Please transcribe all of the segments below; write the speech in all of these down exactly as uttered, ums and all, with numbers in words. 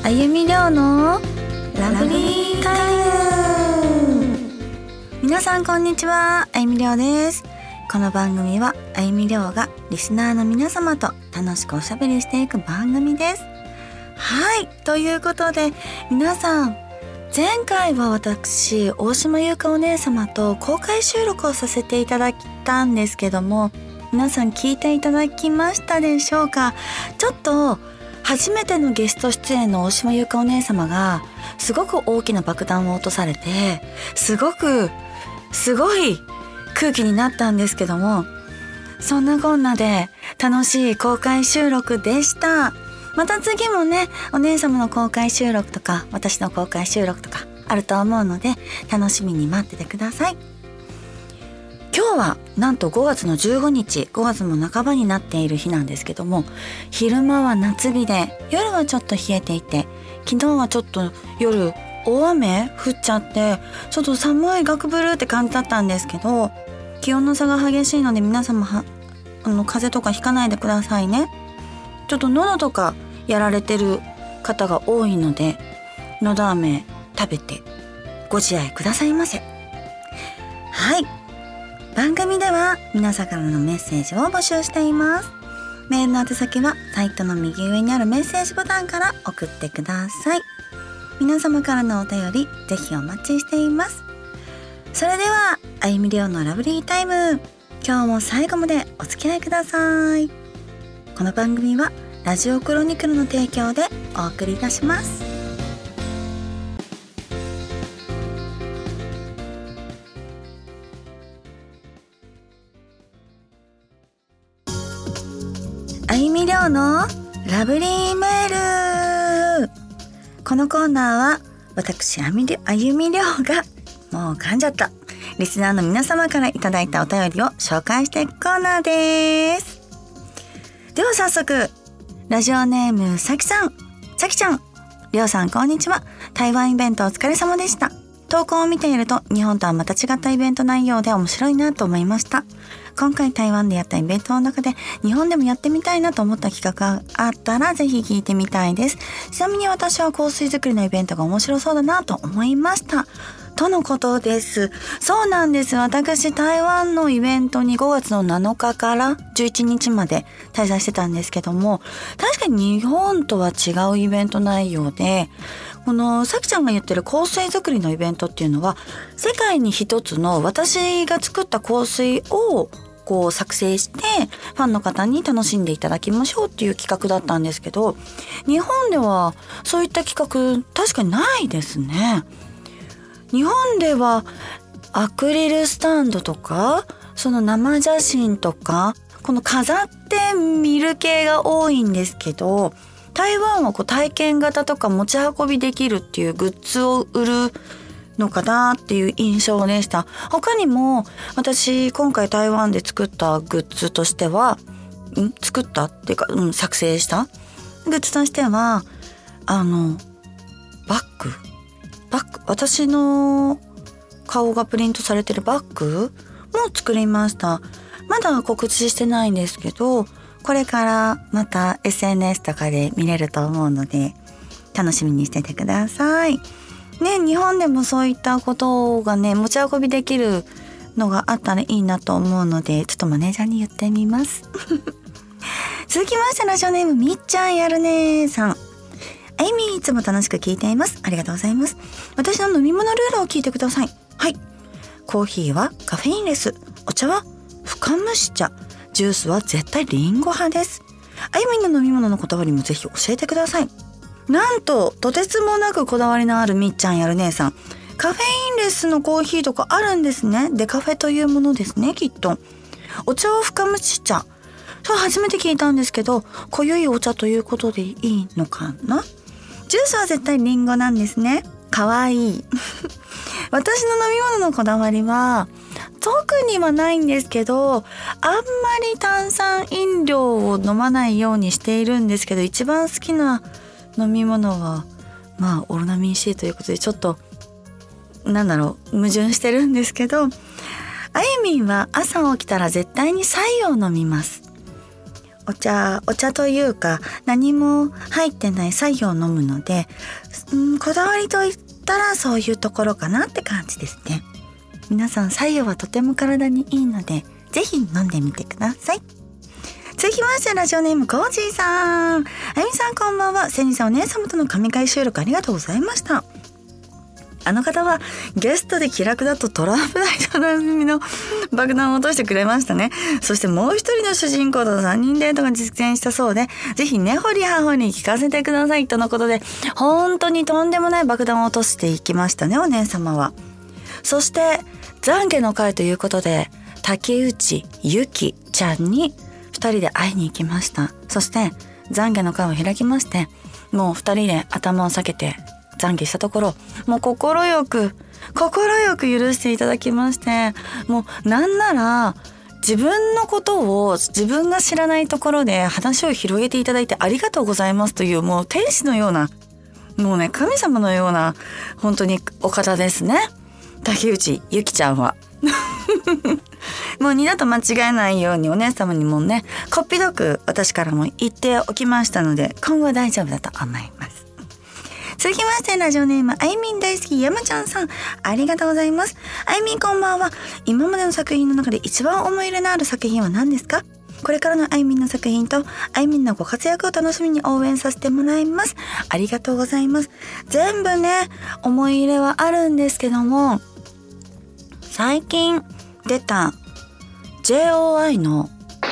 あゆみりょうのラブリータイム。皆さんこんにちは、あゆみりょうです。この番組はあゆみりょうがリスナーの皆様と楽しくおしゃべりしていく番組です。はい、ということで皆さん、前回は私大島優香お姉様と公開収録をさせていただいたんですけども、皆さん聞いていただきましたでしょうか。ちょっと初めてのゲスト出演の大島優香お姉様がすごく大きな爆弾を落とされて、すごくすごい空気になったんですけども、そんなこんなで楽しい公開収録でした。また次もね、お姉様の公開収録とか私の公開収録とかあると思うので、楽しみに待っててください。今日はなんとごがつのじゅうごにち、ごがつも半ばになっている日なんですけども、昼間は夏日で夜はちょっと冷えていて、昨日はちょっと夜大雨降っちゃってちょっと寒いガクブルって感じだったんですけど、気温の差が激しいので皆様はあの風邪とかひかないでくださいね。ちょっと喉とかやられてる方が多いので、のど飴食べてご自愛くださいませ。はい、番組では皆さんからのメッセージを募集しています。メールの宛先はサイトの右上にあるメッセージボタンから送ってください。皆様からのお便りぜひお待ちしています。それではあゆみりょうのラブリータイム、今日も最後までお付き合いください。この番組はラジオクロニクルの提供でお送りいたします。あゆみりょうのラブリーメール。このコーナーは私あみりあゆみりょうがもう噛んじゃったリスナーの皆様からいただいたお便りを紹介していくコーナーです。では早速、ラジオネームさきさん、さきちゃん、りょうさんこんにちは。台湾イベントお疲れ様でした。投稿を見ていると日本とはまた違ったイベント内容で面白いなと思いました。今回台湾でやったイベントの中で日本でもやってみたいなと思った企画があったらぜひ聞いてみたいです。ちなみに私は香水作りのイベントが面白そうだなと思いましたとのことです。そうなんです。私台湾のイベントにごがつのなのかからじゅういちにちまで滞在してたんですけども、確かに日本とは違うイベント内容で、このさきちゃんが言ってる香水作りのイベントっていうのは、世界に一つの私が作った香水をこう作成してファンの方に楽しんでいただきましょうっていう企画だったんですけど、日本ではそういった企画確かにないですね。日本ではアクリルスタンドとかその生写真とかこの飾って見る系が多いんですけど、台湾はこう体験型とか持ち運びできるっていうグッズを売るのかなっていう印象でした。他にも私今回台湾で作ったグッズとしてはん作ったっていうか、うん、作成したグッズとしてはあのバッグバッグ私の顔がプリントされてるバッグも作りました。まだ告知してないんですけど、これからまた エスエヌエス とかで見れると思うので楽しみにしててくださいね。日本でもそういったことがね持ち運びできるのがあったらいいなと思うので、ちょっとマネージャーに言ってみます続きましてラジオネームみっちゃんやるねさん。あゆみいつも楽しく聞いています。ありがとうございます。私の飲み物ルールを聞いてください。はい、コーヒーはカフェインレス、お茶は深蒸し茶、ジュースは絶対リンゴ派です。あゆみの飲み物のこだわりもぜひ教えてください。なんととてつもなくこだわりのあるみっちゃんやる姉さん、カフェインレスのコーヒーとかあるんですね。でカフェというものですね、きっと。お茶は深蒸し茶、そう初めて聞いたんですけど、濃ゆいお茶ということでいいのかな。ジュースは絶対リンゴなんですね。かわいい私の飲み物のこだわりは特にはないんですけど、あんまり炭酸飲料を飲まないようにしているんですけど、一番好きな飲み物はまあオロナミン C ということで、ちょっとなんだろう矛盾してるんですけど、あゆみんは朝起きたら絶対に白湯を飲みます。 お茶お茶というか何も入ってない白湯を飲むので、うん、こだわりといったらそういうところかなって感じですね。皆さん白湯はとても体にいいのでぜひ飲んでみてください。続きましてラジオネームコージーさん。あゆみさんこんばんは。先日はお姉様との神回収録ありがとうございました。あの方はゲストで気楽だとトランプ大とおなじみの爆弾を落としてくれましたね。そしてもう一人の主人公とさんにんデートが実現したそうで、ぜひ根掘り葉掘り聞かせてくださいとのことで、本当にとんでもない爆弾を落としていきましたね、お姉様は。そして懺悔の会ということで竹内ゆきちゃんにふたりで会いに行きました。そして懺悔の会を開きまして、もうふたりで頭を下げて懺悔したところ、もう心よく心よく許していただきまして、もうなんなら自分のことを自分が知らないところで話を広げていただいてありがとうございますという、もう天使のような、もうね神様のような本当にお方ですね、竹内ゆきちゃんは。もう二度と間違えないようにお姉様にもねこっぴどく私からも言っておきましたので、今後は大丈夫だと思います。続きましてラジオネームあいみん大好き山ちゃんさん、ありがとうございます。あいみんこんばんは。今までの作品の中で一番思い入れのある作品は何ですか？これからのあいみんの作品とあいみんのご活躍を楽しみに応援させてもらいます。ありがとうございます。全部ね思い入れはあるんですけども、最近出た ジェイオーアイ の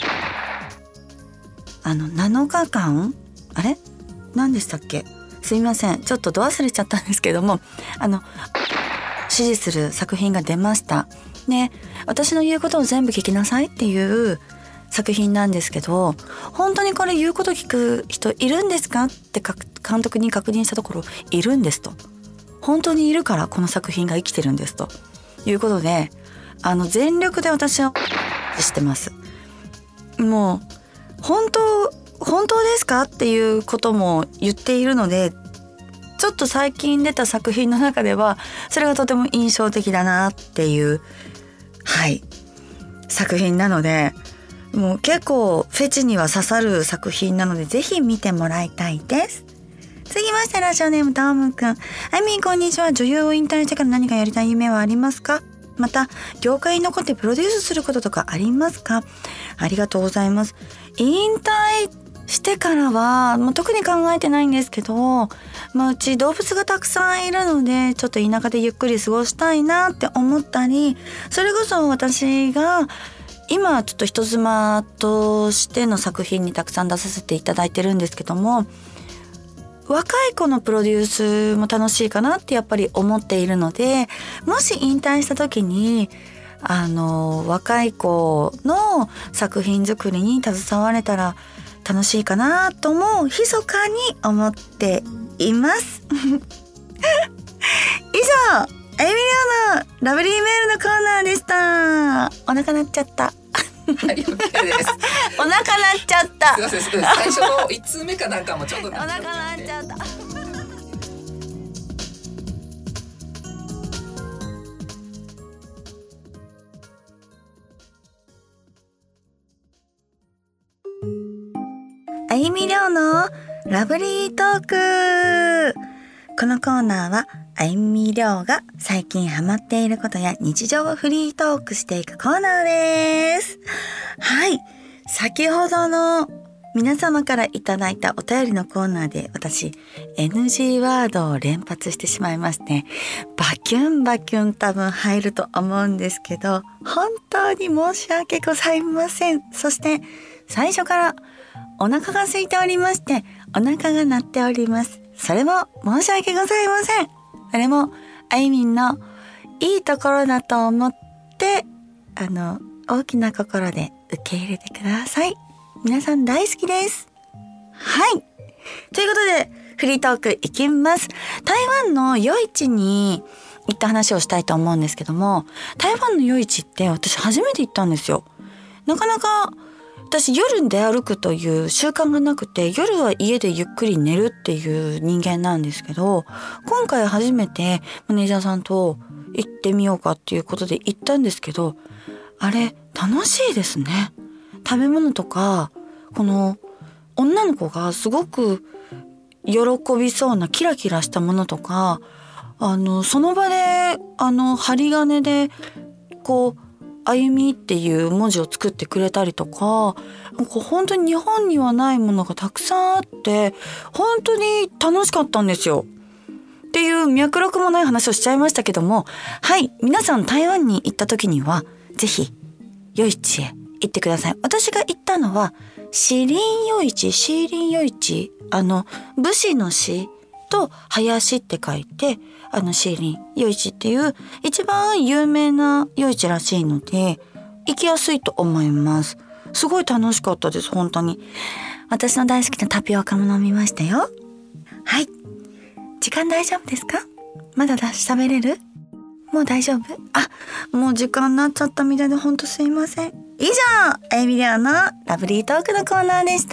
あのなのかかん、あれ何でしたっけ、すいませんちょっとど忘れちゃったんですけども、あの支持する作品が出ました。で、私の言うことを全部聞きなさいっていう作品なんですけど、本当にこれ言うこと聞く人いるんですかって監督に確認したところ、いるんですと。本当にいるからこの作品が生きてるんですということで、あの全力で私はしてます。もう本当本当ですかっていうことも言っているので、ちょっと最近出た作品の中ではそれがとても印象的だなっていうはい作品なので、もう結構フェチには刺さる作品なのでぜひ見てもらいたいです。続きましてラジオネームタオムくん。あいみんこんにちは。女優を引退してから何かやりたい夢はありますか？また業界に残ってプロデュースすることとかありますか？ありがとうございます。引退してからはもう特に考えてないんですけど、まあ、うち動物がたくさんいるのでちょっと田舎でゆっくり過ごしたいなって思ったり、それこそ私が今ちょっと人妻としての作品にたくさん出させていただいてるんですけども、若い子のプロデュースも楽しいかなってやっぱり思っているので、もし引退した時にあの若い子の作品作りに携われたら楽しいかなとも密かに思っています以上、あゆみりょうのラブリーメールのコーナーでした。お腹鳴っちゃったはい、OK です。 お腹鳴っちゃった。 すいません、最初のいち通目かなんかもちょっとお腹鳴っちゃった。あゆみりょうのラブリートーク。このコーナーはあゆみりょうが最近ハマっていることや日常をフリートークしていくコーナーです。はい、先ほどの皆様からいただいたお便りのコーナーで私 エヌジー ワードを連発してしまいまして、バキュンバキュン多分入ると思うんですけど、本当に申し訳ございません。そして最初からお腹が空いておりまして、お腹が鳴っております。それも申し訳ございません。それもあいみんのいいところだと思って、あの大きな心で受け入れてください。皆さん大好きです。はい、ということでフリートークいきます。台湾の夜市に行った話をしたいと思うんですけども、台湾の夜市って私初めて行ったんですよ。なかなか私夜出歩くという習慣がなくて、夜は家でゆっくり寝るっていう人間なんですけど、今回初めてマネージャーさんと行ってみようかっていうことで行ったんですけど、あれ楽しいですね。食べ物とかこの女の子がすごく喜びそうなキラキラしたものとか、あのその場であの針金でこうあゆみっていう文字を作ってくれたりとか、本当に日本にはないものがたくさんあって本当に楽しかったんですよっていう脈絡もない話をしちゃいましたけども、はい、皆さん台湾に行った時にはぜひ夜市へ行ってください。私が行ったのはシリン夜市、シーリン夜市、あの武士の士と林って書いてあのシーリン夜市っていう一番有名な夜市らしいので行きやすいと思います。すごい楽しかったです。本当に私の大好きなタピオカも飲みましたよ。はい、時間大丈夫ですか？まだだ喋れる？もう大丈夫？あ、もう時間になっちゃったみたいで本当すいません。以上、あゆみりょうのラブリートークのコーナーでした。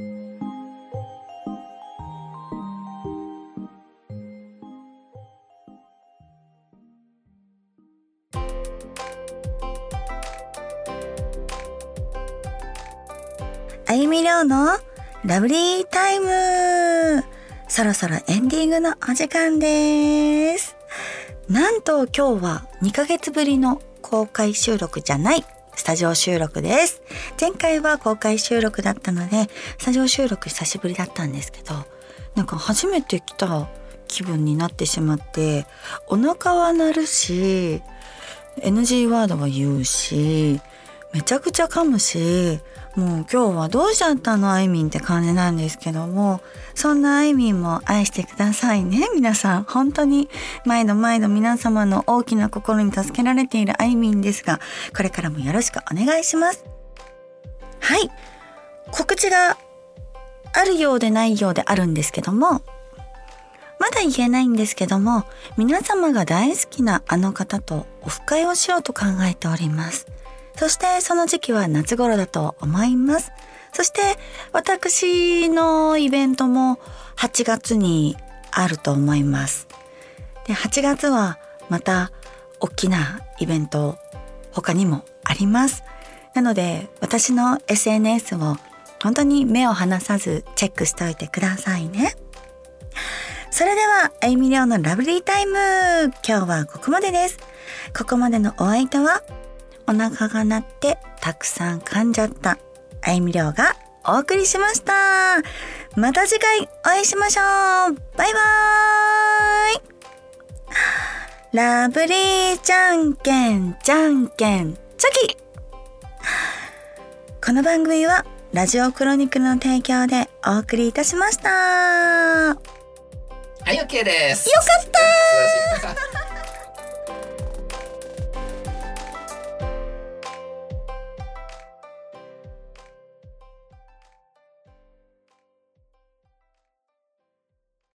あゆみりょうのラブリータイム、そろそろエンディングのお時間です。なんと今日はにかげつぶりの公開収録じゃないスタジオ収録です。前回は公開収録だったのでスタジオ収録久しぶりだったんですけど、なんか初めて来た気分になってしまって、お腹は鳴るし エヌジー ワードは言うしめちゃくちゃ噛むし、もう今日はどうしちゃったのあいみんって感じなんですけども、そんなあいみんも愛してくださいね。皆さん本当に毎度毎度皆様の大きな心に助けられているあいみんですが、これからもよろしくお願いします。はい、告知があるようでないようであるんですけども、まだ言えないんですけども、皆様が大好きなあの方とオフ会をしようと考えております。そしてその時期は夏頃だと思います。そして私のイベントもはちがつにあると思います。で、はちがつはまた大きなイベント他にもあります。なので私の エスエヌエス を本当に目を離さずチェックしておいてくださいね。それではあゆみりょうのラブリータイム、今日はここまでです。ここまでのお相手はお腹が鳴ってたくさん噛んじゃったあゆみりょうがお送りしました。また次回お会いしましょう。バイバーイ。ラブリーじゃんけんじゃんけんチョキ。この番組はラジオクロニクルの提供でお送りいたしました。 はい、OK です。 よかったー。